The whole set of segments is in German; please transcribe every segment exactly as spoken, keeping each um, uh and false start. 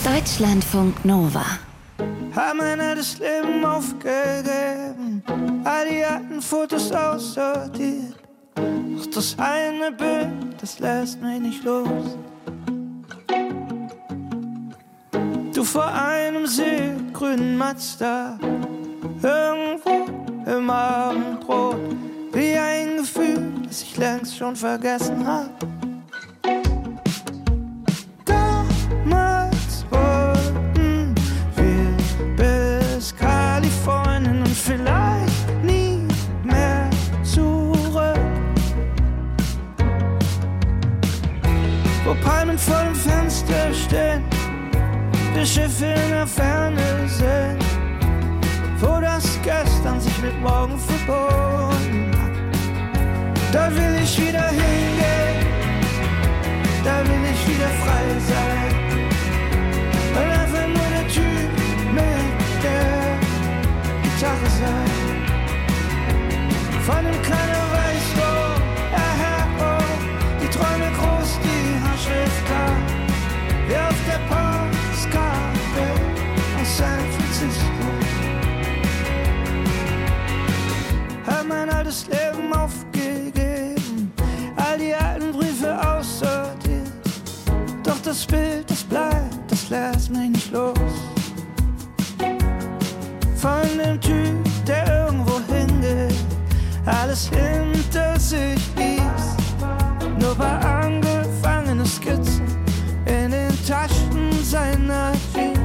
Deutschlandfunk Nova. Haben mein altes Leben aufgegeben, all die alten Fotos aussortiert. Doch das eine Bild, das lässt mich nicht los. Du vor einem seegrünen Mazda, irgendwo im Abendrot, wie ein Gefühl, das ich längst schon vergessen hab. Damals wollten wir bis Kalifornien und vielleicht nie mehr zurück. Wo Palmen vor dem Fenster stehen, die Schiffe in der Ferne sind, wo das Gestern sich mit morgen verbunden hat. Da will ich wieder hingehen, da will ich wieder frei sein. Und einfach nur der Typ mit der Gitarre sein. Von dem keiner weiß wo, aha, oh, die Träume groß, die Handschrift klar, wie auf der Postkarte aus San Francisco. Hab mein altes Leben aufgegeben, all die alten Briefe aussortiert. Doch das Bild, das bleibt, das lässt mich nicht los. Von dem Typ, der irgendwo hingeht, alles hinter sich ließ. Nur paar angefangene Skizzen in den Taschen seiner Jeans.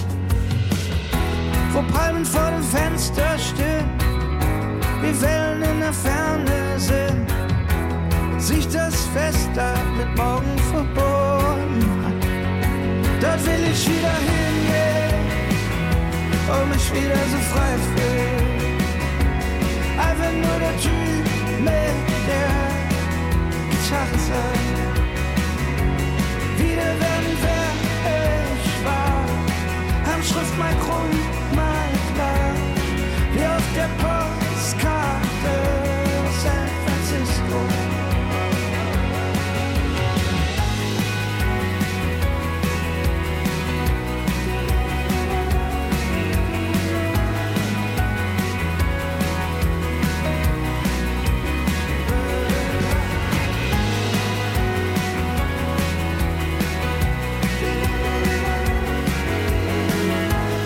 Wo Palmen vor dem Fenster stehen, wie Wellen in der Ferne sind, sich das Fest da mit morgen verbunden hat. Dort will ich wieder hingehen und mich wieder so frei fühlen. Einfach nur der Typ